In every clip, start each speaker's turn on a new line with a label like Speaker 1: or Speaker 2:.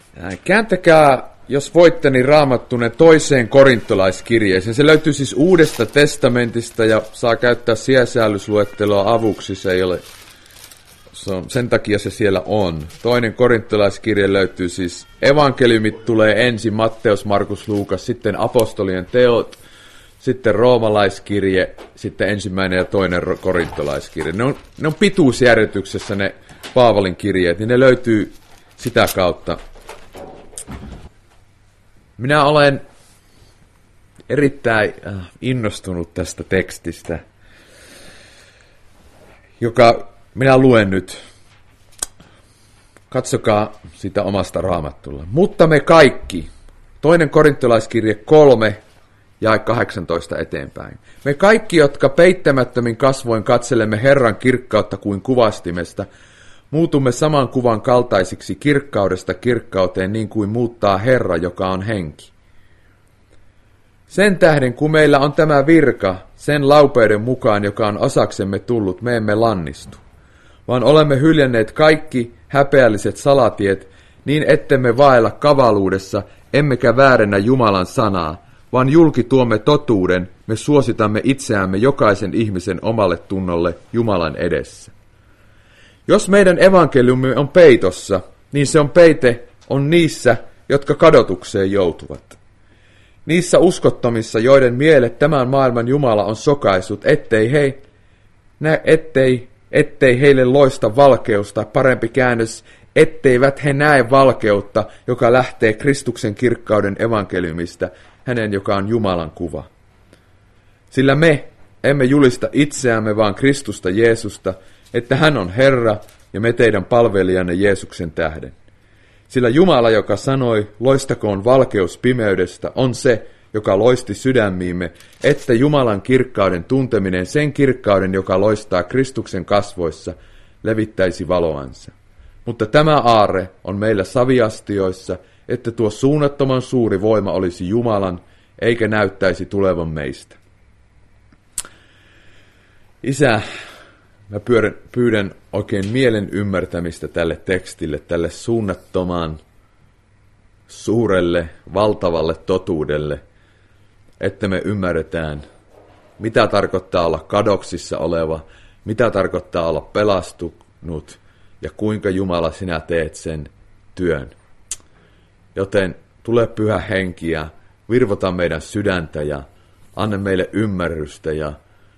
Speaker 1: Kääntäkää, jos voitte, niin Raamattunne toiseen korintolaiskirjeeseen. Se löytyy siis Uudesta testamentista ja saa käyttää sijaisäälysluetteloa avuksi. Se ei ole, sen takia se siellä on. Toinen korintolaiskirje löytyy siis, evankeliumit tulee ensin, Matteus, Markus, Luukas, sitten apostolien teot, sitten roomalaiskirje, sitten ensimmäinen ja toinen korintolaiskirje. Ne on pituusjärjestyksessä ne Paavalin kirjeet, niin ne löytyy sitä kautta. Minä olen erittäin innostunut tästä tekstistä, joka minä luen nyt. Katsokaa sitä omasta Raamattulla. Mutta me kaikki, toinen korintolaiskirje 3, jae 18 eteenpäin. Me kaikki, jotka peittämättömin kasvoin katselemme Herran kirkkautta kuin kuvastimesta, muutumme saman kuvan kaltaisiksi kirkkaudesta kirkkauteen niin kuin muuttaa Herra, joka on henki. Sen tähden, kun meillä on tämä virka, sen laupeuden mukaan, joka on osaksemme tullut, me emme lannistu, vaan olemme hyljänneet kaikki häpeälliset salatiet, niin ettemme vaella kavaluudessa, emmekä väärennä Jumalan sanaa, vaan julki tuomme totuuden, me suositamme itseämme jokaisen ihmisen omalle tunnolle Jumalan edessä. Jos meidän evankeliumme on peitossa, niin se on peite on niissä, jotka kadotukseen joutuvat. Niissä uskottomissa, joiden mielet tämän maailman Jumala on sokaisut, ettei heille loista valkeusta, parempi käännös, etteivät he näe valkeutta, joka lähtee Kristuksen kirkkauden evankeliumista, hänen, joka on Jumalan kuva. Sillä me emme julista itseämme, vaan Kristusta Jeesusta, että hän on Herra ja me teidän palvelijanne Jeesuksen tähden. Sillä Jumala, joka sanoi, loistakoon valkeus pimeydestä, on se, joka loisti sydämiimme, että Jumalan kirkkauden tunteminen, sen kirkkauden, joka loistaa Kristuksen kasvoissa, levittäisi valoansa. Mutta tämä aarre on meillä saviastioissa, että tuo suunnattoman suuri voima olisi Jumalan, eikä näyttäisi tulevan meistä. Isä, mä pyydän oikein mielen ymmärtämistä tälle tekstille, tälle suunnattoman suurelle, valtavalle totuudelle, että me ymmärretään, mitä tarkoittaa olla kadoksissa oleva, mitä tarkoittaa olla pelastunut ja kuinka Jumala sinä teet sen työn. Joten tule Pyhä Henki ja virvota meidän sydäntä ja anna meille ymmärrystä ja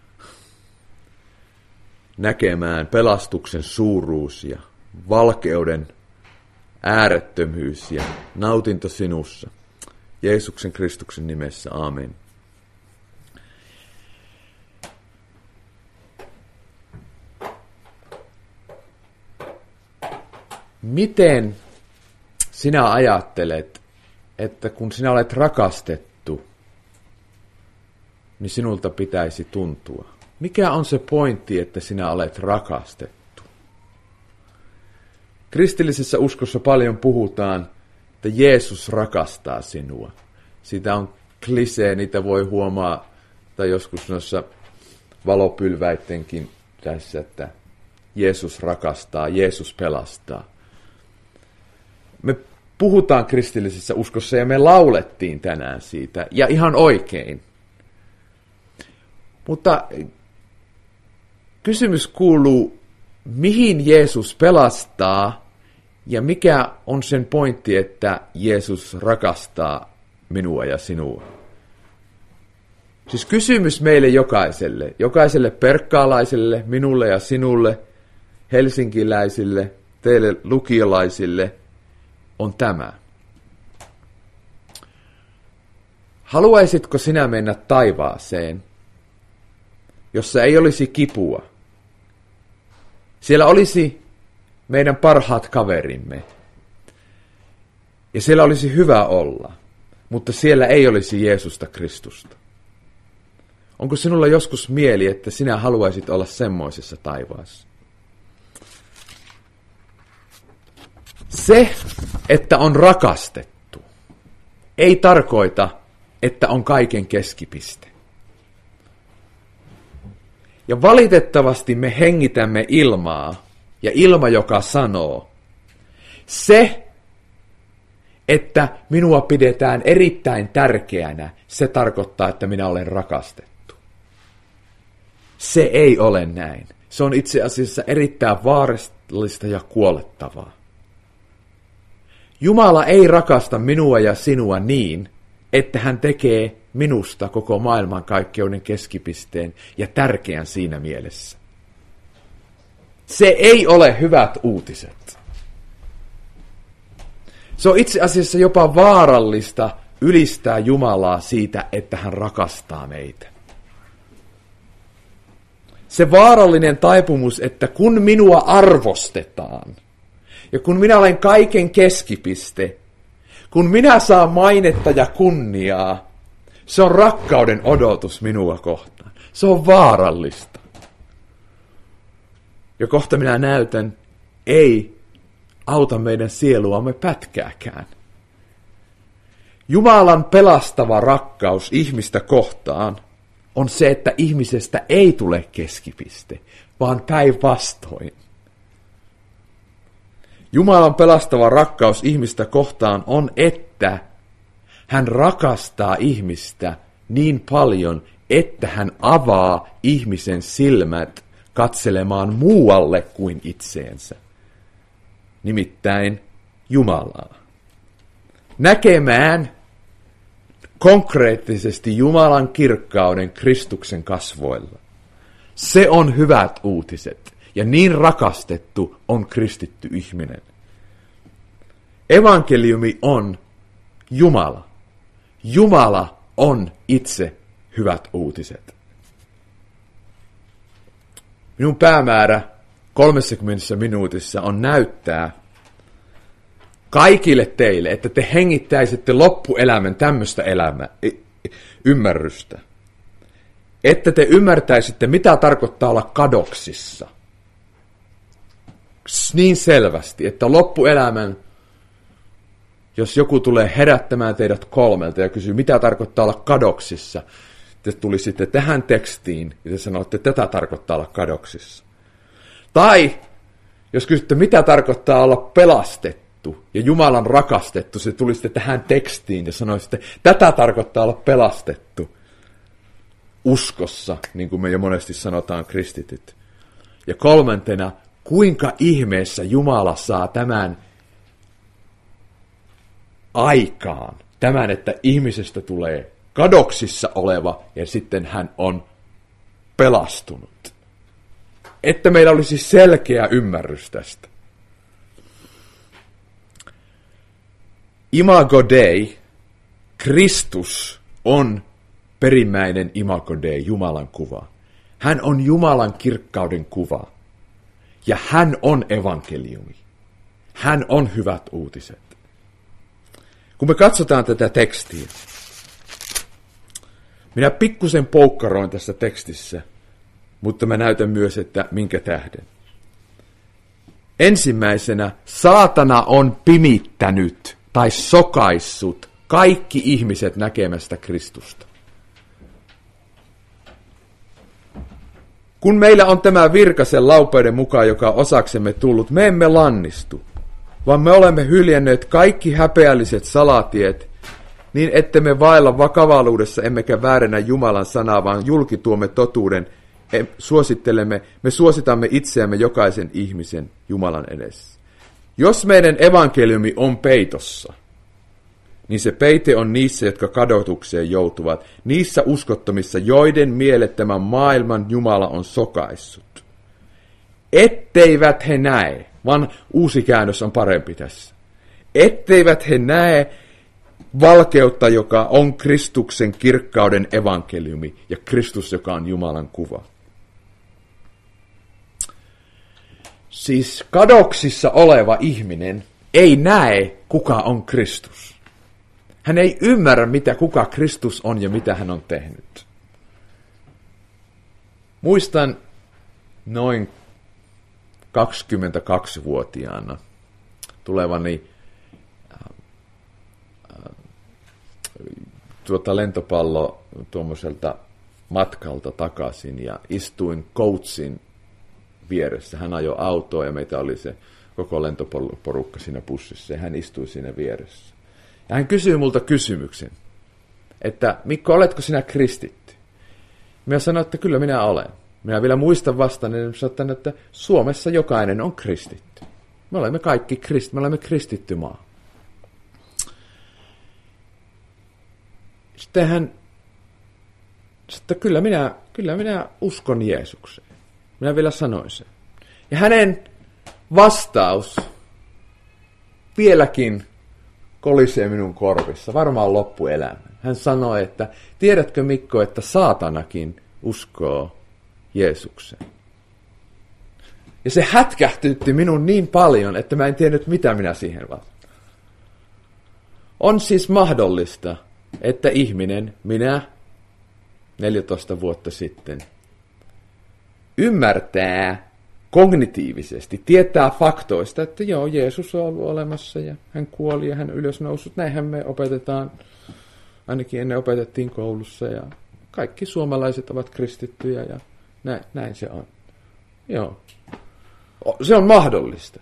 Speaker 1: näkemään pelastuksen suuruus ja valkeuden äärettömyys ja nautinto sinussa. Jeesuksen Kristuksen nimessä, aamen. Miten sinä ajattelet, että kun sinä olet rakastettu, niin sinulta pitäisi tuntua? Mikä on se pointti, että sinä olet rakastettu? Kristillisessä uskossa paljon puhutaan, että Jeesus rakastaa sinua. Siitä on klisee, niitä voi huomaa, tai joskus noissa valopylväittenkin tässä, että Jeesus rakastaa, Jeesus pelastaa. Me puhutaan kristillisessä uskossa ja me laulettiin tänään siitä, ja ihan oikein. Mutta kysymys kuuluu, mihin Jeesus pelastaa ja mikä on sen pointti, että Jeesus rakastaa minua ja sinua? Siis kysymys meille jokaiselle perkkaalaiselle, minulle ja sinulle, helsinkiläisille, teille lukiolaisille on tämä. Haluaisitko sinä mennä taivaaseen, jossa ei olisi kipua? Siellä olisi meidän parhaat kaverimme. Ja siellä olisi hyvä olla, mutta siellä ei olisi Jeesusta Kristusta. Onko sinulla joskus mieli, että sinä haluaisit olla semmoisessa taivaassa? Se, että on rakastettu, ei tarkoita, että on kaiken keskipiste. Ja valitettavasti me hengitämme ilmaa, ja ilma, joka sanoo, se, että minua pidetään erittäin tärkeänä, se tarkoittaa, että minä olen rakastettu. Se ei ole näin. Se on itse asiassa erittäin vaarallista ja kuolettavaa. Jumala ei rakasta minua ja sinua niin, että hän tekee minusta koko maailmankaikkeuden keskipisteen ja tärkeän siinä mielessä. Se ei ole hyvät uutiset. Se on itse asiassa jopa vaarallista ylistää Jumalaa siitä, että hän rakastaa meitä. Se vaarallinen taipumus, että kun minua arvostetaan, ja kun minä olen kaiken keskipiste, kun minä saan mainetta ja kunniaa, se on rakkauden odotus minua kohtaan. Se on vaarallista. Ja kohta minä näytän, ei auta meidän sieluamme pätkääkään. Jumalan pelastava rakkaus ihmistä kohtaan on se, että ihmisestä ei tule keskipiste, vaan päinvastoin. Jumalan pelastava rakkaus ihmistä kohtaan on, että hän rakastaa ihmistä niin paljon, että hän avaa ihmisen silmät katselemaan muualle kuin itseensä. Nimittäin Jumalaa. Näkemään konkreettisesti Jumalan kirkkauden Kristuksen kasvoilla. Se on hyvät uutiset, ja niin rakastettu on kristitty ihminen. Evankeliumi on Jumala. Jumala on itse hyvät uutiset. Minun päämäärä 30 minuutissa on näyttää kaikille teille, että te hengittäisitte loppuelämän tämmöistä ymmärrystä. Että te ymmärtäisitte, mitä tarkoittaa olla kadoksissa. Niin selvästi, että loppuelämän, jos joku tulee herättämään teidät 3 ja kysyy, mitä tarkoittaa olla kadoksissa, te tulisitte tähän tekstiin ja te sanotte, että tätä tarkoittaa olla kadoksissa. Tai jos kysytte, mitä tarkoittaa olla pelastettu ja Jumalan rakastettu, se tulisitte tähän tekstiin ja sanoisitte, tätä tarkoittaa olla pelastettu uskossa, niin kuin me jo monesti sanotaan kristityt. Ja 3, kuinka ihmeessä Jumala saa tämän aikaan, tämän, että ihmisestä tulee kadoksissa oleva ja sitten hän on pelastunut. Että meillä olisi selkeä ymmärrys tästä. Imago Dei, Kristus on perimmäinen Imago Dei, Jumalan kuva. Hän on Jumalan kirkkauden kuva. Ja hän on evankeliumi. Hän on hyvät uutiset. Kun me katsotaan tätä tekstiä, minä pikkusen poukkaroin tässä tekstissä, mutta mä näytän myös, että minkä tähden. Ensimmäisenä, saatana on pimittänyt tai sokaissut kaikki ihmiset näkemästä Kristusta. Kun meillä on tämä virkasen laupeuden mukaan, joka on osaksemme tullut, me emme lannistu, vaan me olemme hyljänneet kaikki häpeälliset salatiet, niin ettemme vailla vakavaluudessa emmekä väärennä Jumalan sanaa, vaan julkituomme totuuden, me suositamme itseämme jokaisen ihmisen Jumalan edessä. Jos meidän evankeliumi on peitossa, niin se peite on niissä, jotka kadotukseen joutuvat, niissä uskottomissa, joiden mielet tämän maailman Jumala on sokaissut. Etteivät he näe, vaan uusi käännös on parempi tässä. Etteivät he näe valkeutta, joka on Kristuksen kirkkauden evankeliumi, ja Kristus, joka on Jumalan kuva. Siis kadoksissa oleva ihminen ei näe, kuka on Kristus. Hän ei ymmärrä, kuka Kristus on ja mitä hän on tehnyt. Muistan noin 22-vuotiaana tulevani lentopallo tuommoiselta matkalta takaisin ja istuin coachin vieressä. Hän ajoi autoa ja meitä oli se koko lentoporukka siinä bussissa ja hän istui siinä vieressä. Ja hän kysyy multa kysymyksen, että Mikko, oletko sinä kristitty? Minä sanoin, että kyllä minä olen. Minä vielä muistan vastaan, että Suomessa jokainen on kristitty. Me olemme kaikki me olemme kristitty maa. Sitten kyllä minä uskon Jeesukseen. Minä vielä sanoin sen. Ja hänen vastaus vieläkin kolisee minun korvissa, varmaan loppuelämän. Hän sanoi, että tiedätkö Mikko, että saatanakin uskoo Jeesukseen. Ja se hätkähtytti minun niin paljon, että mä en tiennyt, mitä minä siihen vastaan. On siis mahdollista, että ihminen, minä 14 vuotta sitten, ymmärtää kognitiivisesti, tietää faktoista, että joo, Jeesus on ollut olemassa ja hän kuoli ja hän ylösnousut. Näinhän me opetetaan, ainakin ennen opetettiin koulussa ja kaikki suomalaiset ovat kristittyjä ja näin se on. Joo, se on mahdollista.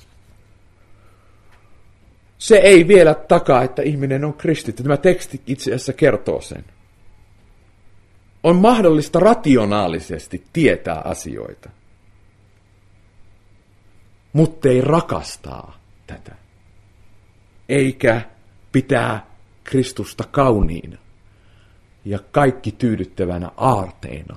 Speaker 1: Se ei vielä takaa, että ihminen on kristitty. Tämä teksti itse asiassa kertoo sen. On mahdollista rationaalisesti tietää asioita, mutta ei rakastaa tätä, eikä pitää Kristusta kauniina ja kaikki tyydyttävänä aarteena,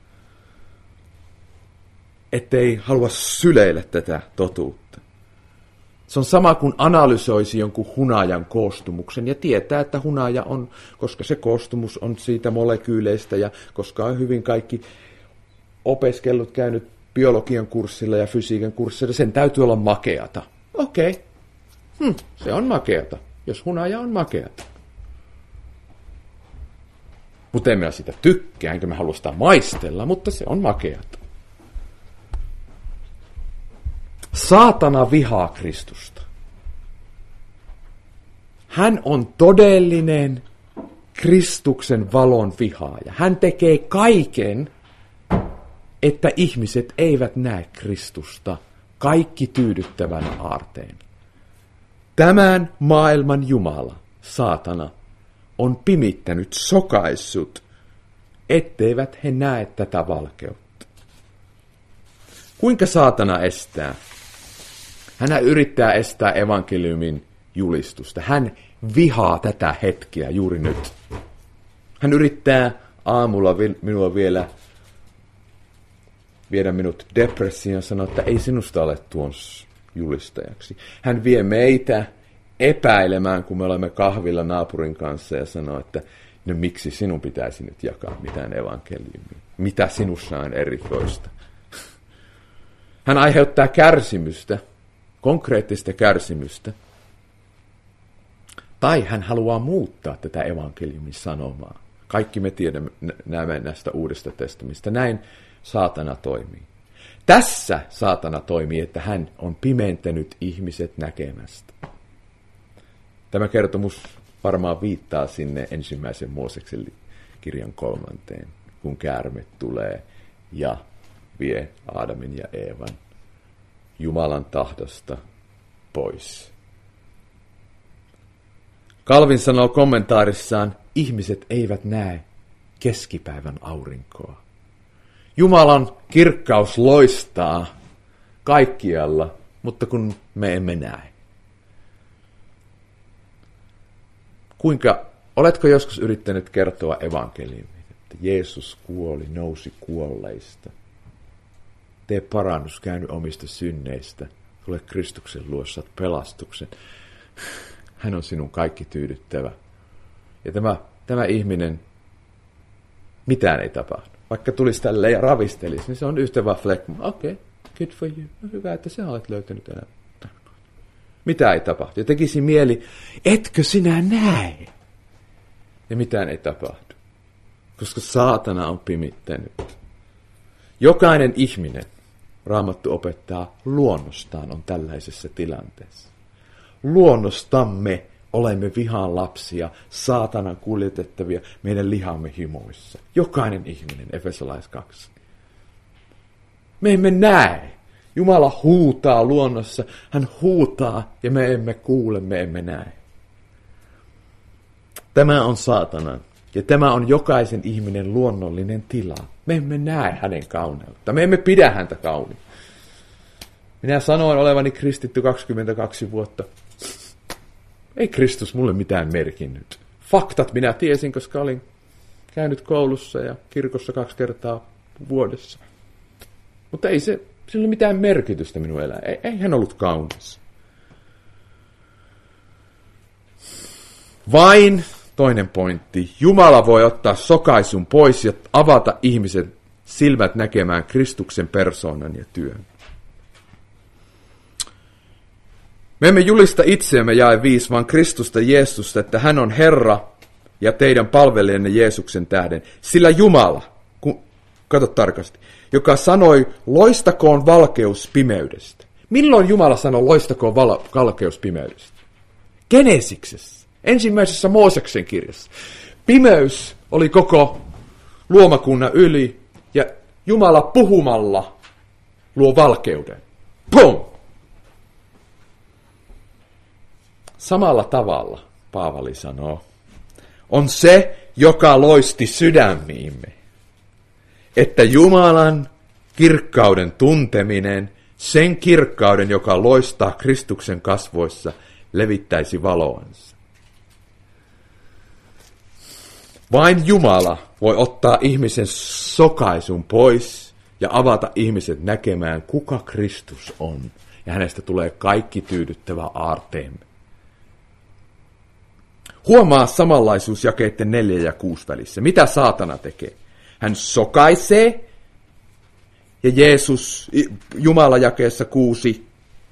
Speaker 1: ettei halua syleillä tätä totuutta. Se on sama kuin analysoisi jonkun hunajan koostumuksen ja tietää, että hunaja on, koska se koostumus on siitä molekyyleistä ja koska on hyvin kaikki opiskellut käynyt biologian kurssilla ja fysiikan kurssilla, sen täytyy olla makeata. Okei, se on makeata, jos hunaja on makeata. Mutta en minä sitä tykkää, enkä mä halua sitä maistella, mutta se on makeata. Saatana vihaa Kristusta. Hän on todellinen Kristuksen valon vihaaja. Hän tekee kaiken, että ihmiset eivät näe Kristusta kaikki tyydyttävänä aarteen. Tämän maailman Jumala, saatana, on pimittänyt, sokaissut, etteivät he näe tätä valkeutta. Kuinka saatana estää? Hän yrittää estää evankeliumin julistusta. Hän vihaa tätä hetkeä juuri nyt. Hän yrittää aamulla minua vielä viedä minut depressioon ja sanoa, että ei sinusta ole tuon julistajaksi. Hän vie meitä epäilemään, kun me olemme kahvilla naapurin kanssa ja sanoo, että no miksi sinun pitäisi nyt jakaa mitään evankeliumia? Mitä sinussa on erikoista? Hän aiheuttaa kärsimystä, konkreettista kärsimystä. Tai hän haluaa muuttaa tätä evankeliumin sanomaa. Kaikki me tiedämme näistä Uudesta testamista. Näin saatana toimii. Tässä saatana toimii, että hän on pimentänyt ihmiset näkemästä. Tämä kertomus varmaan viittaa sinne ensimmäisen Mooseksen kirjan 3, kun käärme tulee ja vie Aadamin ja Eevan Jumalan tahdosta pois. Calvin sanoo kommentaarissaan, ihmiset eivät näe keskipäivän aurinkoa. Jumalan kirkkaus loistaa kaikkialla, mutta kun me emme näe. Oletko joskus yrittänyt kertoa evankeliumia, että Jeesus kuoli, nousi kuolleista. Tee parannus, käänny omista synneistä, tule Kristuksen luo, saat pelastuksen. Hän on sinun kaikki tyydyttävä. Ja tämä ihminen, mitään ei tapahdu. Vaikka tulisi tälleen ja ravistelisi, niin se on yhtä vaan flekma. Okei, good for you. No hyvä, että sä olet löytänyt elämää. Mitä ei tapahdu? Ja tekisi mieli, etkö sinä näe? Ja mitään ei tapahdu. Koska saatana on pimittänyt. Jokainen ihminen, Raamattu opettaa, luonnostaan on tällaisessa tilanteessa. Luonnostamme olemme vihan lapsia, saatanan kuljetettavia, meidän lihamme himoissa. Jokainen ihminen, Efesolais 2. Me emme näe. Jumala huutaa luonnossa, hän huutaa ja me emme kuule, me emme näe. Tämä on saatana. Ja tämä on jokaisen ihminen luonnollinen tila. Me emme näe hänen kauneutta. Me emme pidä häntä kauniina. Minä sanoin olevani kristitty 22 vuotta. Ei Kristus mulle mitään merkinnyt. Faktat minä tiesin, koska olin käynyt koulussa ja kirkossa 2 kertaa vuodessa. Mutta ei sillä ole mitään merkitystä minun elämään. Ei hän ollut kaunis. Vain toinen pointti. Jumala voi ottaa sokaisun pois ja avata ihmisen silmät näkemään Kristuksen persoonan ja työn. Me emme julista itseämme jae 5, vaan Kristusta Jeesusta, että hän on Herra ja teidän palvelijanne Jeesuksen tähden. Sillä Jumala, kato tarkasti, joka sanoi, loistakoon valkeus pimeydestä. Milloin Jumala sanoi, loistakoon valkeus pimeydestä? Genesiksessä, ensimmäisessä Mooseksen kirjassa. Pimeys oli koko luomakunnan yli ja Jumala puhumalla luo valkeuden. Pum! Samalla tavalla, Paavali sanoo, on se, joka loisti sydämiimme, että Jumalan kirkkauden tunteminen, sen kirkkauden, joka loistaa Kristuksen kasvoissa, levittäisi valoansa. Vain Jumala voi ottaa ihmisen sokaisun pois ja avata ihmiset näkemään, kuka Kristus on, ja hänestä tulee kaikki tyydyttävä aarteemme. Huomaa samanlaisuus jakeiden 4 ja 6 välissä. Mitä saatana tekee? Hän sokaisee, ja Jumala jakeessa 6,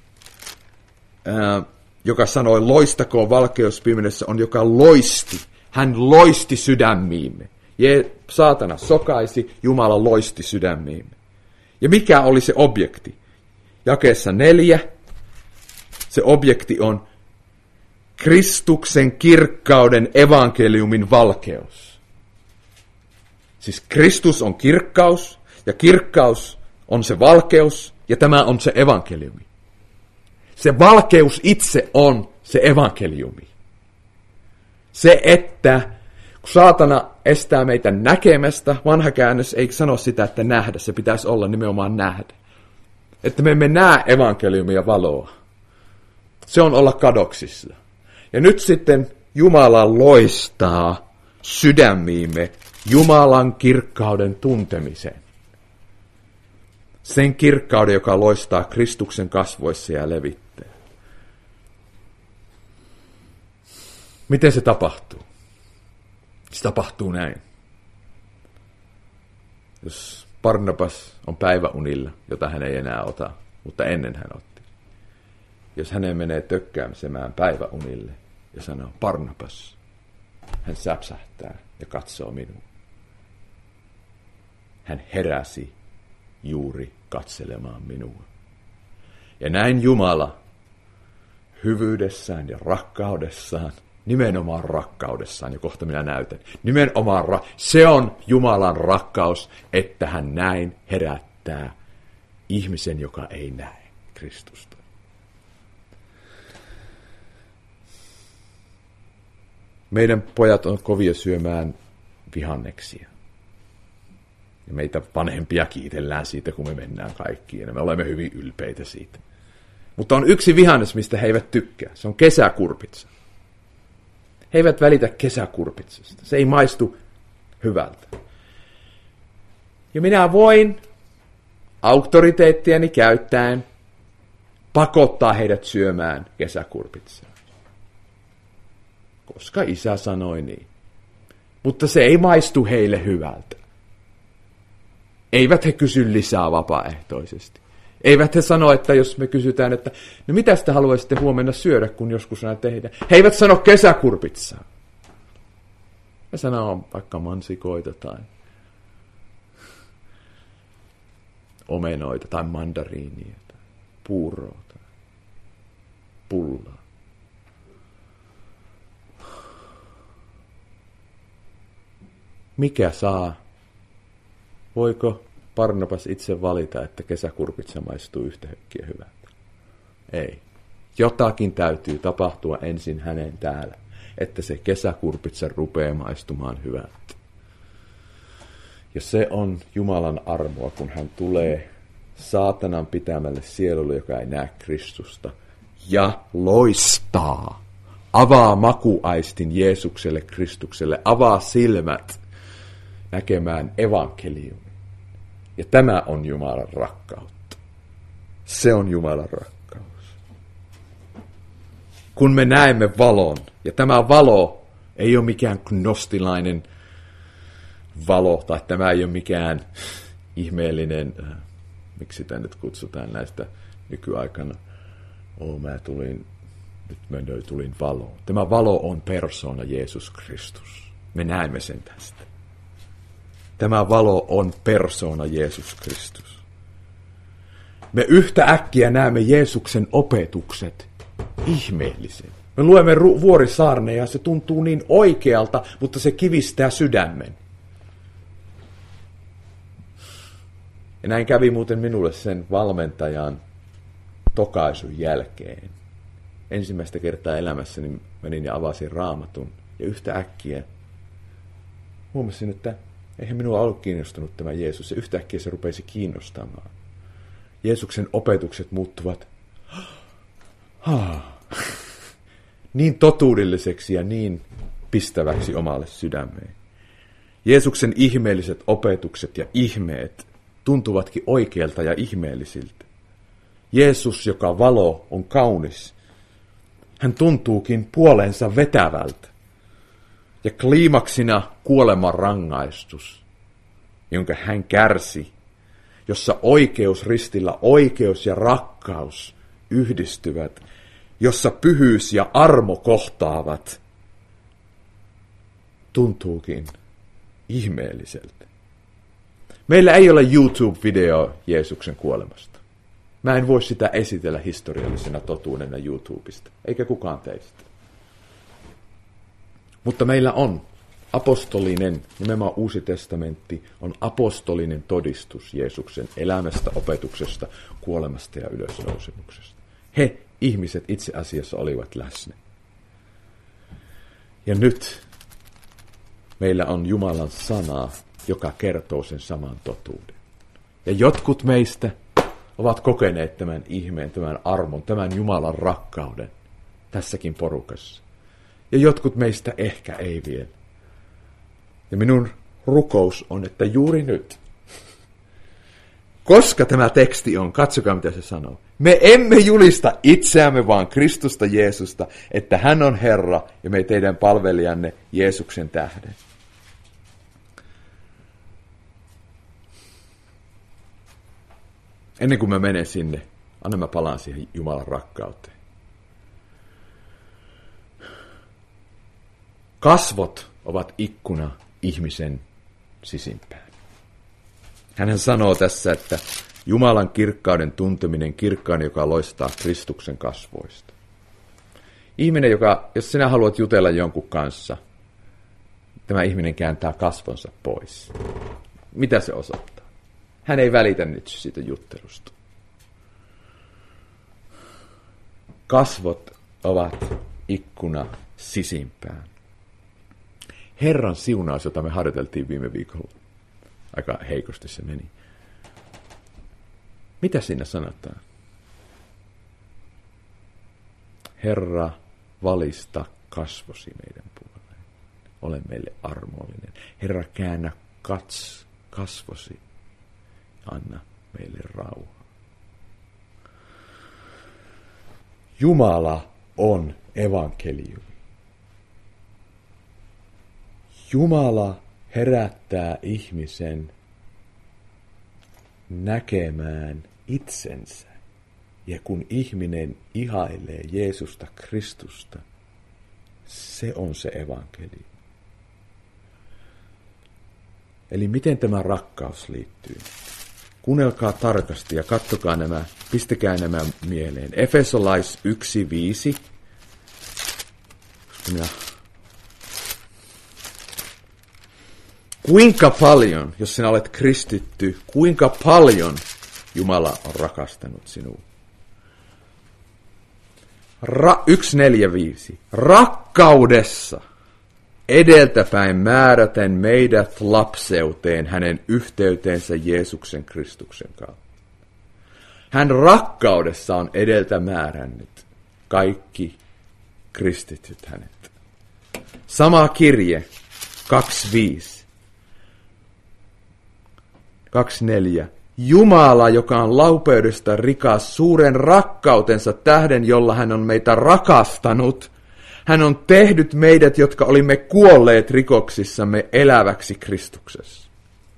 Speaker 1: joka sanoi, loistakoon valkeus pimeydessä, on joka loisti. Hän loisti sydämiimme. Saatana sokaisi, Jumala loisti sydämiimme. Ja mikä oli se objekti? Jakeessa 4, se objekti on Kristuksen kirkkauden evankeliumin valkeus. Siis Kristus on kirkkaus, ja kirkkaus on se valkeus, ja tämä on se evankeliumi. Se valkeus itse on se evankeliumi. Se, että kun saatana estää meitä näkemästä, vanha käännös ei sano sitä, että nähdä, se pitäisi olla nimenomaan nähdä. Että me emme näe evankeliumia valoa. Se on olla kadoksissa. Ja nyt sitten Jumala loistaa sydämiimme Jumalan kirkkauden tuntemiseen. Sen kirkkauden, joka loistaa Kristuksen kasvoissa ja levittää. Miten se tapahtuu? Se tapahtuu näin. Jos Barnabas on päiväunilla, jota hän ei enää ota, mutta ennen hän otti. Jos hänen menee tökkäämään päiväunille ja sanoo, Barnabas, hän säpsähtää ja katsoo minua. Hän heräsi juuri katselemaan minua. Ja näin Jumala hyvyydessään ja rakkaudessaan, nimenomaan rakkaudessaan, ja kohta minä näytän, nimenomaan se on Jumalan rakkaus, että hän näin herättää ihmisen, joka ei näe Kristusta. Meidän pojat on kovia syömään vihanneksia. Ja meitä vanhempia kiitellään siitä, kun me mennään kaikkiin. Ja me olemme hyvin ylpeitä siitä. Mutta on yksi vihannes, mistä he eivät tykkää. Se on kesäkurpitsa. He eivät välitä kesäkurpitsasta. Se ei maistu hyvältä. Ja minä voin auktoriteettiani käyttäen pakottaa heidät syömään kesäkurpitsaa. Koska isä sanoi niin. Mutta se ei maistu heille hyvältä. Eivät he kysy lisää vapaaehtoisesti. Eivät he sano, että jos me kysytään, että no mitä te haluaisitte huomenna syödä, kun joskus näin tehdään. He eivät sano kesäkurpitsaa. He sanoo vaikka mansikoita tai omenoita tai mandariinia tai puuroa tai pullaa. Mikä saa? Voiko Barnabas itse valita, että kesäkurpitsa maistuu yhtä hökkiä hyvältä? Ei. Jotakin täytyy tapahtua ensin hänen täällä. että se kesäkurpitsa rupeaa maistumaan hyvältä. Ja se on Jumalan armoa, kun hän tulee saatanan pitämälle sielulle, joka ei näe Kristusta, ja loistaa, avaa makuaistin Jeesukselle, Kristukselle, avaa silmät näkemään evankeliumin. Ja tämä on Jumalan rakkautta. Se on Jumalan rakkaus. Kun me näemme valon, ja tämä valo ei ole mikään gnostilainen valo, tai tämä ei ole mikään ihmeellinen, miksi sitä nyt kutsutaan näistä nykyaikana, nyt tulin valoon. Tämä valo on persoona Jeesus Kristus. Me näemme sen tästä. Tämä valo on persoona Jeesus Kristus. Me yhtä äkkiä näemme Jeesuksen opetukset ihmeellisen. Me luemme Vuorisaarneja ja se tuntuu niin oikealta, mutta se kivistää sydämen. Ja näin kävi muuten minulle sen valmentajan tokaisun jälkeen. Ensimmäistä kertaa elämässäni menin ja avasin Raamatun. Ja yhtä äkkiä huomasin, että eihän minua ollut kiinnostunut tämä Jeesus. Ja yhtä äkkiä se rupesi kiinnostamaan. Jeesuksen opetukset muuttuvat niin totuudelliseksi ja niin pistäväksi omalle sydämeen. Jeesuksen ihmeelliset opetukset ja ihmeet tuntuvatkin oikealta ja ihmeellisiltä. Jeesus, joka valo, on kaunis. Hän tuntuukin puoleensa vetävältä. Ja kliimaksina kuoleman rangaistus, jonka hän kärsi, jossa oikeus ristillä, oikeus ja rakkaus yhdistyvät, jossa pyhyys ja armo kohtaavat, tuntuukin ihmeelliseltä. Meillä ei ole YouTube-video Jeesuksen kuolemasta. Mä en voi sitä esitellä historiallisena totuudena YouTubesta, eikä kukaan teistä. Mutta meillä on apostolinen, nimenomaan Uusi testamentti, on apostolinen todistus Jeesuksen elämästä, opetuksesta, kuolemasta ja ylösnousemuksesta. He, ihmiset, itse asiassa olivat läsnä. Ja nyt meillä on Jumalan sana, joka kertoo sen saman totuuden. Ja jotkut meistä ovat kokeneet tämän ihmeen, tämän armon, tämän Jumalan rakkauden tässäkin porukassa. Ja jotkut meistä ehkä ei vielä. Ja minun rukous on, että juuri nyt, koska tämä teksti on, katsokaa mitä se sanoo. Me emme julista itseämme, vaan Kristusta Jeesusta, että hän on Herra ja me teidän palvelijanne Jeesuksen tähden. Ennen kuin mä menen sinne, anna mä palaan siihen Jumalan rakkauteen. Kasvot ovat ikkuna ihmisen sisimpään. Hän sanoo tässä, että Jumalan kirkkauden tunteminen, kirkkauden, joka loistaa Kristuksen kasvoista. Ihminen, jos sinä haluat jutella jonkun kanssa, tämä ihminen kääntää kasvonsa pois. Mitä se osoittaa? Hän ei välitä nyt siitä juttelusta. Kasvot ovat ikkuna sisimpään. Herran siunaus, jota me harjoiteltiin viime viikolla. Aika heikosti se meni. Mitä siinä sanotaan? Herra, valista kasvosi meidän puoleen. Ole meille armollinen. Herra, käännä kasvosi. Anna meille rauha. Jumala on evankeliumi. Jumala herättää ihmisen näkemään itsensä. Ja kun ihminen ihailee Jeesusta Kristusta, se on se evankeliumi. Eli miten tämä rakkaus liittyy? Kuunnelkaa tarkasti ja katsokaa nämä, pistäkää nämä mieleen. Efesolais 1:5. Kuinka paljon, jos sinä olet kristitty, kuinka paljon Jumala on rakastanut sinua? 1:4-5. Rakkaudessa edeltäpäin määräten meidät lapseuteen hänen yhteyteensä Jeesuksen Kristuksen kautta. Hän rakkaudessa on edeltä määrännyt kaikki kristityt hänet. Sama kirje 2:5. 2:4. Jumala, joka on laupeudesta rikas suuren rakkautensa tähden, jolla hän on meitä rakastanut, hän on tehnyt meidät, jotka olimme kuolleet rikoksissamme, eläväksi Kristuksessa.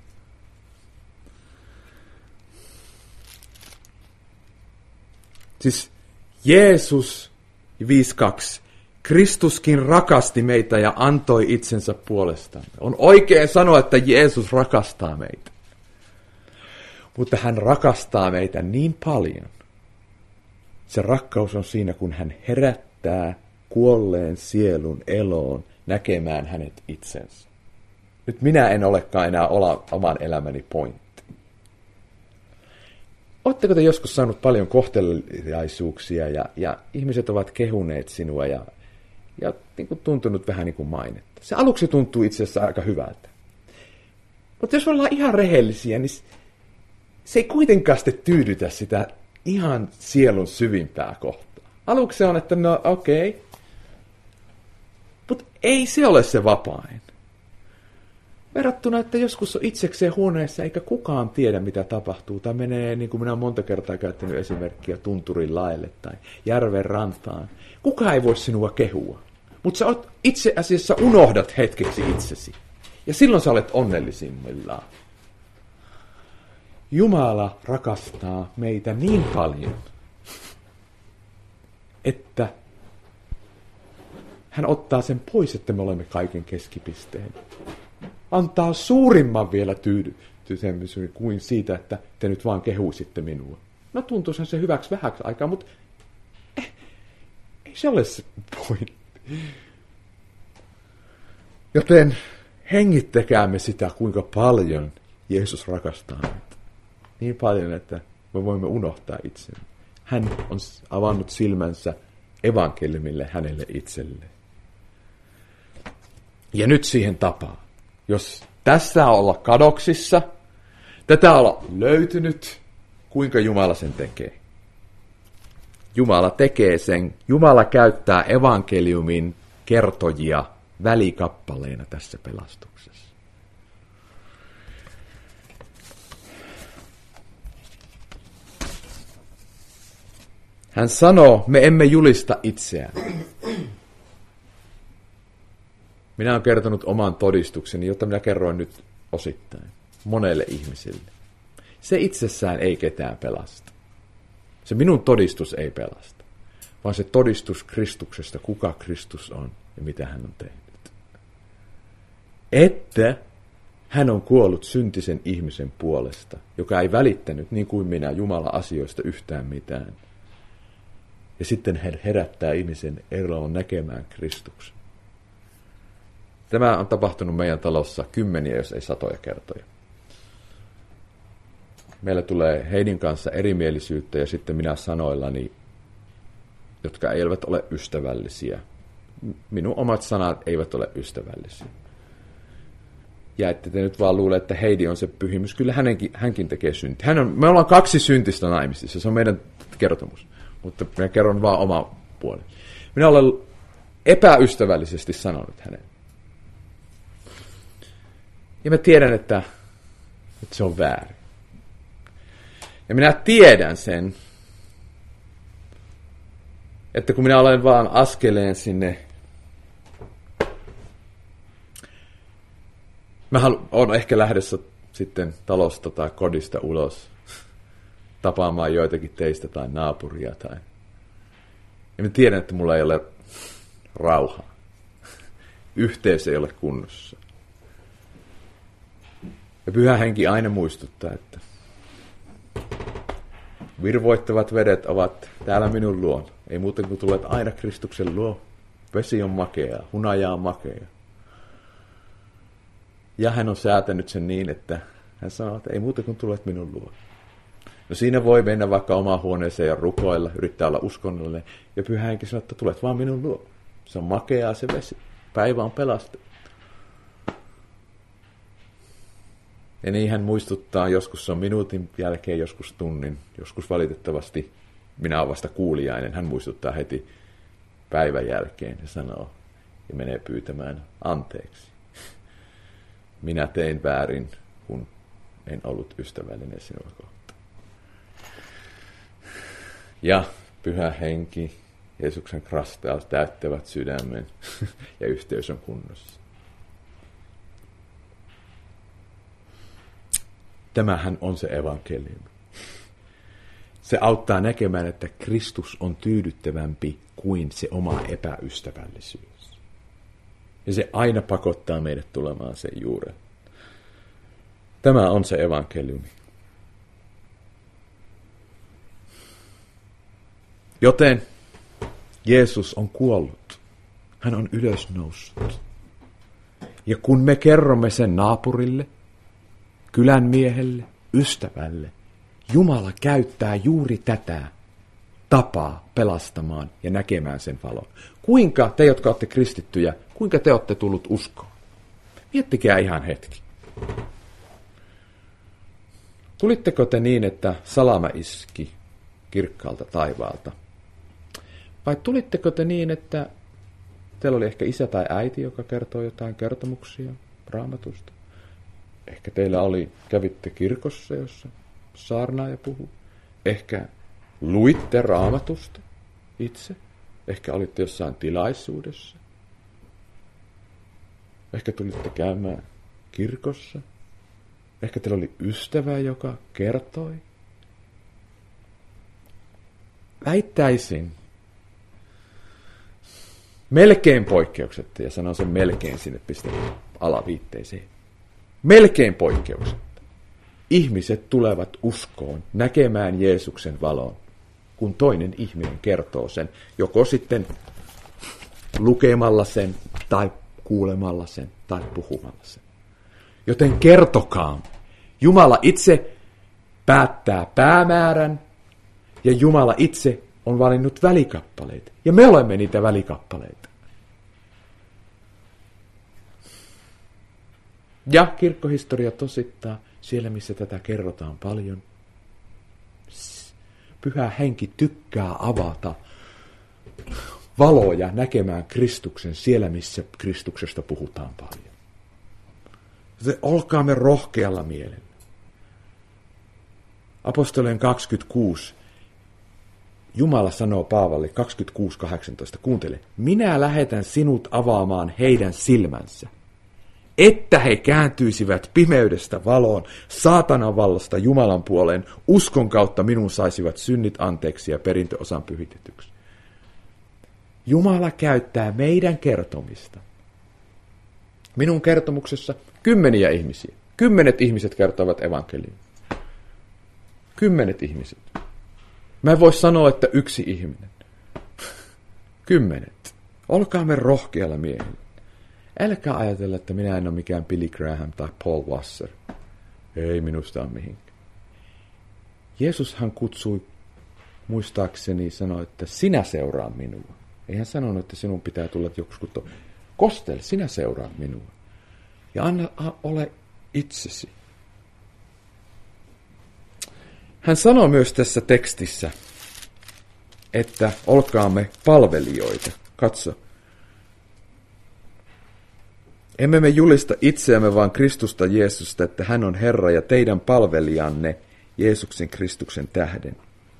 Speaker 1: Siis Jeesus 5:2. Kristuskin rakasti meitä ja antoi itsensä puolestamme. On oikein sanoa, että Jeesus rakastaa meitä. Mutta hän rakastaa meitä niin paljon. Se rakkaus on siinä, kun hän herättää kuolleen sielun eloon näkemään hänet itsensä. Nyt minä en olekaan enää oman elämäni pointti. Oletteko te joskus saanut paljon kohteliaisuuksia ja ihmiset ovat kehuneet sinua ja niin kuin tuntunut vähän niin kuin mainetta? Se aluksi tuntuu itse asiassa aika hyvältä. Mutta jos ollaan ihan rehellisiä, niin se ei kuitenkaan sitten tyydytä sitä ihan sielun syvimpää kohtaa. Aluksi se on, että no okei. Mutta ei se ole se vapain. Verrattuna, että joskus on itsekseen huoneessa eikä kukaan tiedä, mitä tapahtuu. Tai menee, niin kuin minä olen monta kertaa käyttänyt esimerkkiä, tunturin laelle tai järven rantaan. Kukaan ei voi sinua kehua. Mutta sä itse asiassa unohdat hetkeksi itsesi. Ja silloin sä olet onnellisimmillaan. Jumala rakastaa meitä niin paljon, että hän ottaa sen pois, että me olemme kaiken keskipisteen. Antaa suurimman vielä tyydytyksen kuin siitä, että te nyt vaan kehuisitte minua. No tuntuisihan se hyväksi vähäksi aikaa, mutta ei se ole se pointti. Joten hengittäkäämme sitä, kuinka paljon Jeesus rakastaa meitä. Niin paljon, että me voimme unohtaa itsemme. Hän on avannut silmänsä evankeliumille hänelle itselleen. Ja nyt siihen tapaan. Jos tässä olla kadoksissa, tätä olla löytynyt, kuinka Jumala sen tekee? Jumala tekee sen. Jumala käyttää evankeliumin kertojia välikappaleina tässä pelastuksessa. Hän sanoo, me emme julista itseään. Minä olen kertonut oman todistukseni, jota minä kerroin nyt osittain monelle ihmisille. Se itsessään ei ketään pelasta. Se minun todistus ei pelasta, vaan se todistus Kristuksesta, kuka Kristus on ja mitä hän on tehnyt. Että hän on kuollut syntisen ihmisen puolesta, joka ei välittänyt niin kuin minä Jumala-asioista yhtään mitään. Ja sitten hän herättää ihmisen eroon näkemään Kristuksen. Tämä on tapahtunut meidän talossa kymmeniä, jos ei satoja kertoja. Meillä tulee Heidin kanssa erimielisyyttä ja sitten minä sanoillani, jotka eivät ole ystävällisiä. Minun omat sanat eivät ole ystävällisiä. Ja että te nyt vaan luule, että Heidi on se pyhimys. Kyllä hänkin tekee syntiä. Me ollaan 2 syntistä naimisissa, se on meidän kertomus. Mutta minä kerron vaan oma puolen. Minä olen epäystävällisesti sanonut hänen. Ja mä tiedän, että se on väärin. Ja minä tiedän sen, että kun minä olen vaan askeleen sinne, mä olen ehkä lähdössä sitten talosta tai kodista ulos tapaamaan joitakin teistä tai naapuria. Ja mä tiedän, että mulla ei ole rauhaa. Yhteys ei ole kunnossa. Ja Pyhä Henki aina muistuttaa, että virvoittavat vedet ovat täällä minun luona. Ei muuten kuin tulet aina Kristuksen luo. Vesi on makea, hunaja on makea. Ja hän on säätänyt sen niin, että hän sanoo, että ei muuten kuin tulet minun luo. No siinä voi mennä vaikka omaan huoneeseen ja rukoilla, yrittää olla uskonnollinen. Ja Pyhä Henki sanoo, että tulet vaan minun luo. Se on makeaa se vesi. Päivä on pelastettu. Ja niin hän muistuttaa, joskus se on minuutin jälkeen, joskus tunnin, joskus valitettavasti minä olen vasta kuulijainen. Hän muistuttaa heti päivän jälkeen ja sanoo ja menee pyytämään anteeksi. Minä tein väärin, kun en ollut ystävällinen sinua kohtaan. Ja Pyhä Henki, Jeesuksen rastaus täyttävät sydämen ja yhteys on kunnossa. Tämähän on se evankeliumi. Se auttaa näkemään, että Kristus on tyydyttävämpi kuin se oma epäystävällisyys. Ja se aina pakottaa meidät tulemaan sen juureen. Tämä on se evankeliumi. Joten Jeesus on kuollut. Hän on ylösnoussut. Ja kun me kerromme sen naapurille, kylän miehelle, ystävälle, Jumala käyttää juuri tätä tapaa pelastamaan ja näkemään sen valon. Kuinka te, jotka olette kristittyjä, kuinka te olette tullut uskoon? Miettikää ihan hetki. Tulitteko te niin, että salama iski kirkkaalta taivaalta? Vai tulitteko te niin, että teillä oli ehkä isä tai äiti, joka kertoo jotain kertomuksia Raamatusta? Ehkä teillä kävitte kirkossa, jossa saarnaaja puhuu. Ehkä luitte Raamatusta itse. Ehkä olitte jossain tilaisuudessa. Ehkä tulitte käymään kirkossa. Ehkä teillä oli ystävä, joka kertoi. Väittäisin, melkein poikkeuksetta, ja sanon sen melkein sinne pistän alaviitteeseen. Melkein poikkeuksetta. Ihmiset tulevat uskoon, näkemään Jeesuksen valon, kun toinen ihminen kertoo sen, joko sitten lukemalla sen, tai kuulemalla sen, tai puhumalla sen. Joten kertokaa. Jumala itse päättää päämäärän, ja Jumala itse on valinnut välikappaleita. Ja me olemme niitä välikappaleita. Ja kirkkohistoria tosittaa, siellä missä tätä kerrotaan paljon. Pyhä Henki tykkää avata valoja näkemään Kristuksen siellä, missä Kristuksesta puhutaan paljon. Olkaamme rohkealla mielellä. Apostolien 26. Jumala sanoo Paavalle 26.18. Kuuntele. Minä lähetän sinut avaamaan heidän silmänsä, että he kääntyisivät pimeydestä valoon, saatanan vallasta Jumalan puoleen, uskon kautta minun saisivat synnit anteeksi ja perintöosan pyhitetyksi. Jumala käyttää meidän kertomista. Minun kertomuksessa 10 ihmisiä. 10 ihmiset kertovat evankeliumia. 10 ihmiset. Mä en voi sanoa, että 1 ihminen. 10. Olkaamme rohkealla miehellä. Älkää ajatella, että minä en ole mikään Billy Graham tai Paul Wasser. Ei minusta ole mihinkään. Jeesushan kutsui, muistaakseni sanoi, että sinä seuraa minua. Ei hän sanonut, että sinun pitää tulla joku Kostel, sinä seuraa minua. Ja anna ole itsesi. Hän sanoo myös tässä tekstissä, että olkaamme palvelijoita. Katso. Emme me julista itseämme, vaan Kristusta Jeesusta, että hän on Herra ja teidän palvelijanne Jeesuksen Kristuksen tähden.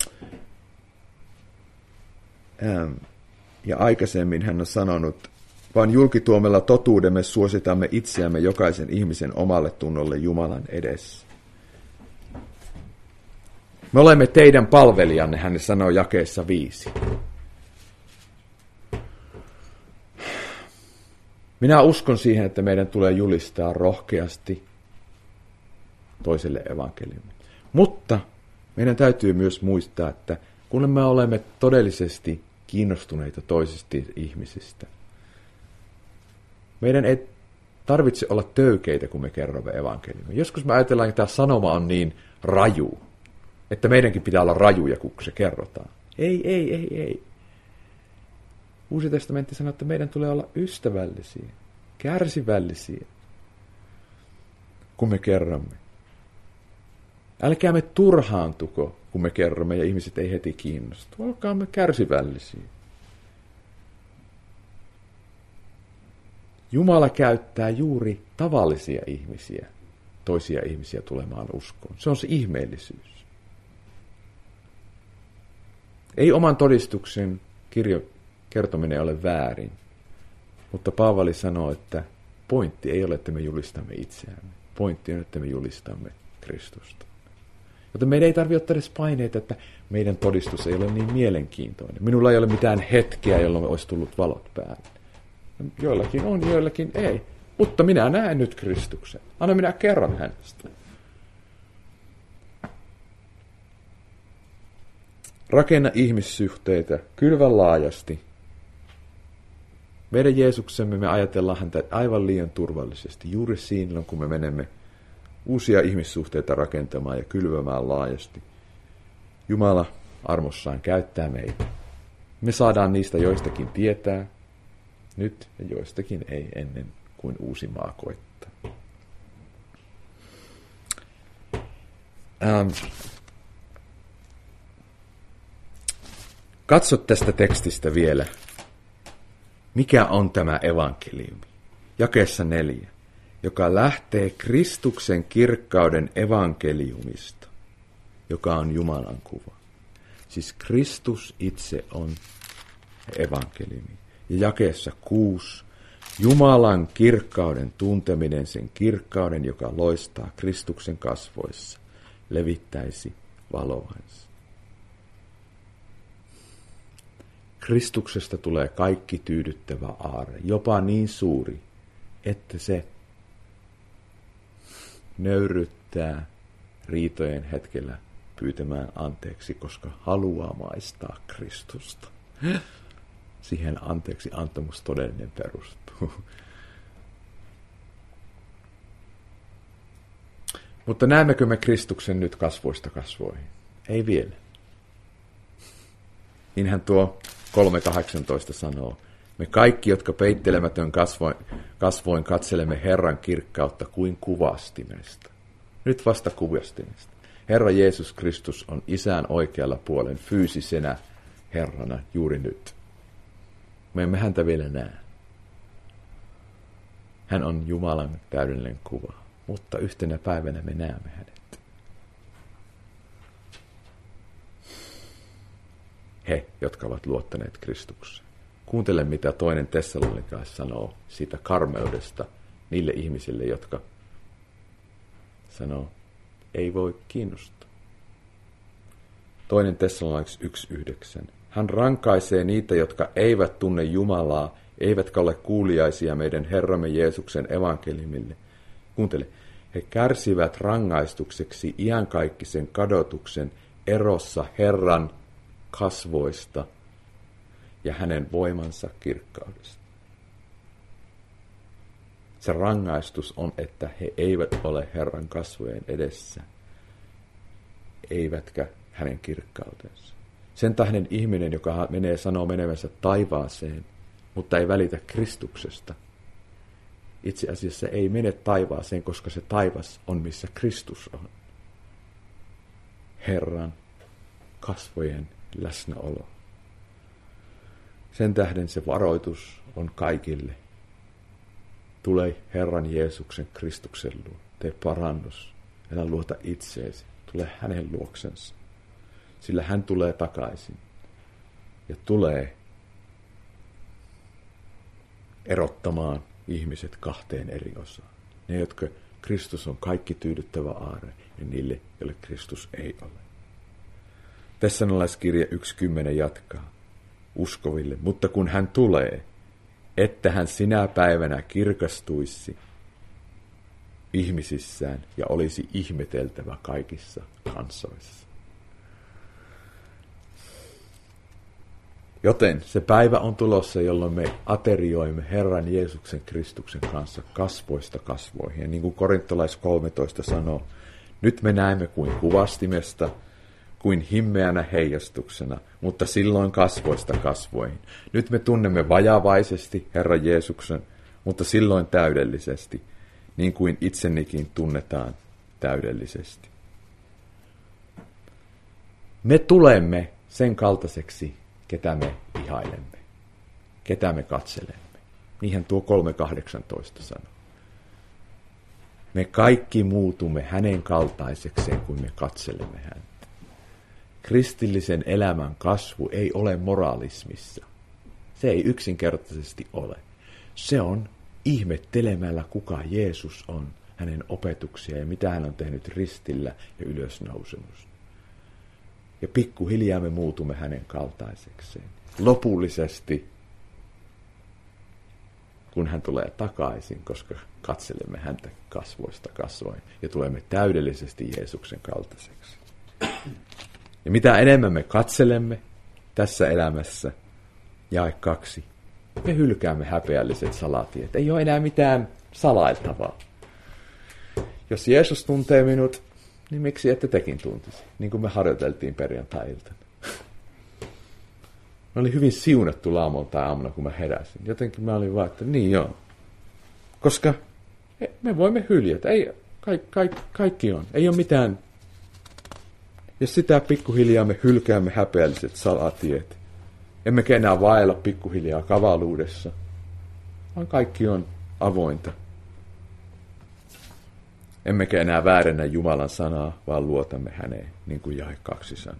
Speaker 1: Ja aikaisemmin hän on sanonut, vaan julkituomella totuudemme suositamme itseämme jokaisen ihmisen omalle tunnolle Jumalan edessä. Me olemme teidän palvelijanne, hän sanoo jakeessa 5. Minä uskon siihen, että meidän tulee julistaa rohkeasti toiselle evankeliumille. Mutta meidän täytyy myös muistaa, että kun me olemme todellisesti kiinnostuneita toisista ihmisistä, meidän ei tarvitse olla töykeitä, kun me kerromme evankeliumia. Joskus me ajatellaan, että tämä sanoma on niin raju. että meidänkin pitää olla rajuja, kun se kerrotaan. Ei. Uusi testamentti sanoo, että meidän tulee olla ystävällisiä, kärsivällisiä, kun me kerromme. Älkäämme turhaantuko, kun me kerromme ja ihmiset ei heti kiinnostu. Olkaamme kärsivällisiä. Jumala käyttää juuri tavallisia ihmisiä, toisia ihmisiä tulemaan uskoon. Se on se ihmeellisyys. Ei oman todistuksen kertominen ole väärin, mutta Paavali sanoo, että pointti ei ole, että me julistamme itseämme. Pointti on, että me julistamme Kristusta. Joten meidän ei tarvitse ottaa edes paineita, että meidän todistus ei ole niin mielenkiintoinen. Minulla ei ole mitään hetkeä, jolloin olisi tullut valot päälle. Joillakin on, joillakin ei. Mutta minä näen nyt Kristuksen. Anna minä kerron hänestä. Rakenna ihmissuhteita, kylvä laajasti. Meidän Jeesuksemme me ajatellaan häntä aivan liian turvallisesti. Juuri siinä, kun me menemme uusia ihmissuhteita rakentamaan ja kylvämään laajasti. Jumala armossaan käyttää meitä. Me saadaan niistä joistakin tietää nyt ja joistakin ei ennen kuin uusi maa koittaa. Katso tästä tekstistä vielä. Mikä on tämä evankeliumi? Jakeessa 4, joka lähtee Kristuksen kirkkauden evankeliumista, joka on Jumalan kuva. Siis Kristus itse on evankeliumi. Ja jakeessa 6, Jumalan kirkkauden tunteminen, sen kirkkauden, joka loistaa Kristuksen kasvoissa, levittäisi valoansa. Kristuksesta tulee kaikki tyydyttävä aarre, jopa niin suuri, että se nöyryttää riitojen hetkellä pyytämään anteeksi, koska haluaa maistaa Kristusta. Siihen anteeksi antamus todellinen perustuu. Mutta näemmekö me Kristuksen nyt kasvoista kasvoihin? Ei vielä. Niinhän tuo 3.18 sanoo, me kaikki, jotka peittelemätön kasvoin katselemme Herran kirkkautta kuin kuvastimesta. Nyt vasta kuvastimesta. Herra Jeesus Kristus on Isän oikealla puolen fyysisenä Herrana juuri nyt. Me emme häntä vielä näe. Hän on Jumalan täydellinen kuva, mutta yhtenä päivänä me näemme hänet. He, jotka ovat luottaneet Kristukseen. Kuuntele, mitä toinen Tessalonikalaiskirje sanoo siitä karmeudesta niille ihmisille, jotka sanoo, ei voi kiinnostaa. Toinen Tessalonikalaiskirje 1.9. Hän rankaisee niitä, jotka eivät tunne Jumalaa, eivätkä ole kuuliaisia meidän Herramme Jeesuksen evankeliumille. Kuuntele, he kärsivät rangaistukseksi iankaikkisen kadotuksen erossa Herran kasvoista ja hänen voimansa kirkkaudesta. Se rangaistus on, että he eivät ole Herran kasvojen edessä, eivätkä hänen kirkkautensa. Sen tähden ihminen, joka sanoo menevänsä taivaaseen, mutta ei välitä Kristuksesta, itse asiassa ei mene taivaaseen, koska se taivas on, missä Kristus on. Herran kasvojen läsnäolo. Sen tähden se varoitus on kaikille. Tule Herran Jeesuksen Kristuksen luo. Tee parannus. Älä luota itseesi. Tule hänen luoksensa. Sillä hän tulee takaisin. Ja tulee erottamaan ihmiset kahteen eri osaan. Ne, jotka Kristus on kaikki tyydyttävä aarre, ja niille, joille Kristus ei ole. Tessalonikalaiskirje 1.10 jatkaa uskoville, mutta kun hän tulee, että hän sinä päivänä kirkastuisi ihmisissään ja olisi ihmeteltävä kaikissa kansoissa. Joten se päivä on tulossa, jolloin me aterioimme Herran Jeesuksen Kristuksen kanssa kasvoista kasvoihin. Ja niin kuin Korintolais 13 sanoo, nyt me näemme kuin kuvastimesta, kuin himmeänä heijastuksena, mutta silloin kasvoista kasvoihin. Nyt me tunnemme vajavaisesti Herran Jeesuksen, mutta silloin täydellisesti, niin kuin itsenikin tunnetaan täydellisesti. Me tulemme sen kaltaiseksi, ketä me ihailemme, ketä me katselemme. Niinhän tuo 3.18 sanoo. Me kaikki muutumme hänen kaltaisekseen, kun me katselemme häntä. Kristillisen elämän kasvu ei ole moraalismissa. Se ei yksinkertaisesti ole. Se on ihmettelemällä, kuka Jeesus on, hänen opetuksia ja mitä hän on tehnyt ristillä ja ylösnousemus. Ja pikkuhiljaa me muutumme hänen kaltaisekseen. Lopullisesti, kun hän tulee takaisin, koska katselemme häntä kasvoista kasvoin ja tulemme täydellisesti Jeesuksen kaltaiseksi. Ja mitä enemmän me katselemme tässä elämässä, jae 2, me hylkäämme häpeälliset salatiet. Ei ole enää mitään salailtavaa. Jos Jeesus tuntee minut, niin miksi ette tekin tuntisi? Niin kuin me harjoiteltiin perjantai-iltana. Mä olin hyvin siunattu lauantai-aamuna, kun mä heräsin. Jotenkin mä olin vaan, että niin joo. Koska me voimme hyljätä. Ei, kaikki on. Ei ole mitään. Ja sitä pikkuhiljaa me hylkäämme häpeälliset salatiet. Emmekä enää vaella pikkuhiljaa kavaluudessa. Vaan kaikki on avointa. Emmekä enää väärennä Jumalan sanaa, vaan luotamme häneen, niin kuin jae 2 sanoo.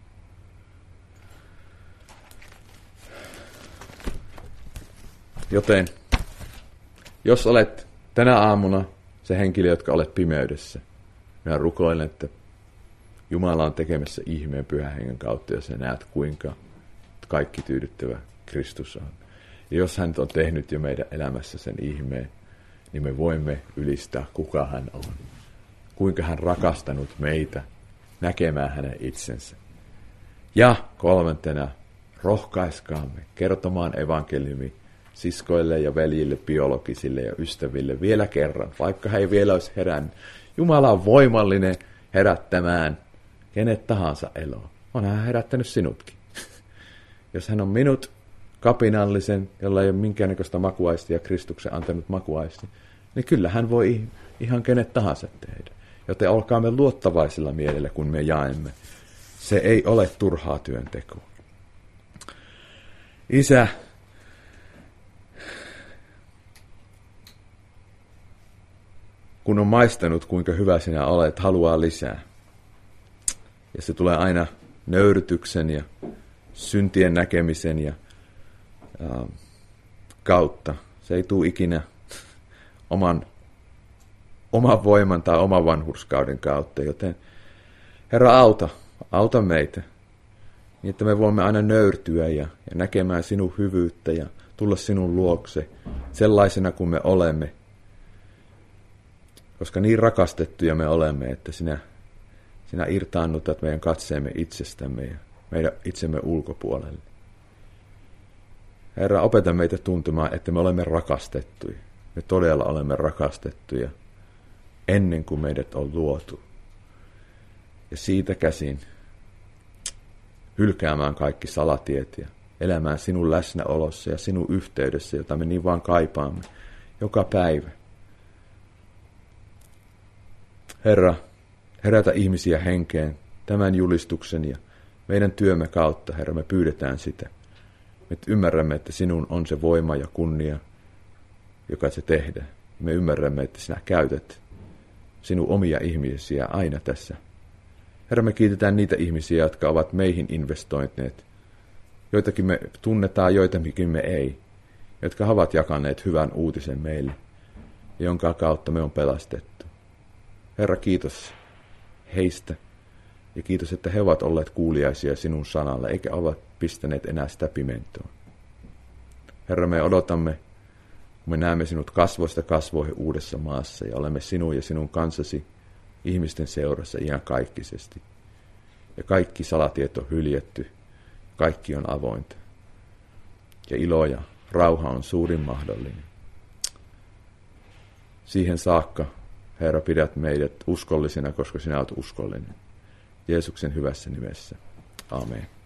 Speaker 1: Joten, jos olet tänä aamuna se henkilö, jotka olet pimeydessä, minä rukoilen, että Jumala on tekemässä ihmeen Pyhän Hengen kautta, ja sä näet, kuinka kaikki tyydyttävä Kristus on. Ja jos hän on tehnyt jo meidän elämässä sen ihmeen, niin me voimme ylistää, kuka hän on. Kuinka hän rakastanut meitä näkemään hänen itsensä. Ja 3. rohkaiskaamme kertomaan evankeliumi siskoille ja veljille, biologisille ja ystäville vielä kerran, vaikka he ei vielä olisi herännyt. Jumala on voimallinen herättämään kenet tahansa eloon. On hän herättänyt sinutkin. Jos hän on minut kapinallisen, jolla ei ole minkäännäköistä makuaistia, Kristuksen antanut makuaisti, niin kyllä hän voi ihan kenet tahansa tehdä. Joten olkaamme luottavaisilla mielellä, kun me jaemme. Se ei ole turhaa työntekoa. Isä, kun on maistanut, kuinka hyvä sinä olet, haluaa lisää. Ja se tulee aina nöyrytyksen ja syntien näkemisen ja kautta. Se ei tule ikinä oman voiman tai oman vanhurskauden kautta. Joten Herra, auta meitä, niin että me voimme aina nöyrtyä ja näkemään sinun hyvyyttä ja tulla sinun luokse sellaisena kuin me olemme. Koska niin rakastettuja me olemme, että sinä irtaannutat meidän katseemme itsestämme ja meidän itsemme ulkopuolelle. Herra, opeta meitä tuntemaan, että me olemme rakastettuja. Me todella olemme rakastettuja ennen kuin meidät on luotu. Ja siitä käsin hylkäämään kaikki salatiet ja elämään sinun läsnäolossa ja sinun yhteydessä, jota me niin vaan kaipaamme joka päivä. Herra, herätä ihmisiä henkeen tämän julistuksen ja meidän työmme kautta, Herra, me pyydetään sitä. Me ymmärrämme, että sinun on se voima ja kunnia, joka se tehdään. Me ymmärrämme, että sinä käytät sinun omia ihmisiä aina tässä. Herra, me kiitetään niitä ihmisiä, jotka ovat meihin investoineet. Joitakin me tunnetaan, joitakin me ei. Jotka ovat jakaneet hyvän uutisen meille, jonka kautta me on pelastettu. Herra, kiitos heistä. Ja kiitos, että he ovat olleet kuuliaisia sinun sanalle, eikä ovat pistäneet enää sitä pimentoon. Herra, me odotamme, kun me näemme sinut kasvoista kasvoihin uudessa maassa, ja olemme sinun ja sinun kansasi ihmisten seurassa iankaikkisesti. Ja kaikki salatiet on hyljätty, kaikki on avointa. Ja ilo ja rauha on suurin mahdollinen. Siihen saakka, Herra, pidät meidät uskollisina, koska sinä olet uskollinen. Jeesuksen hyvässä nimessä. Amen.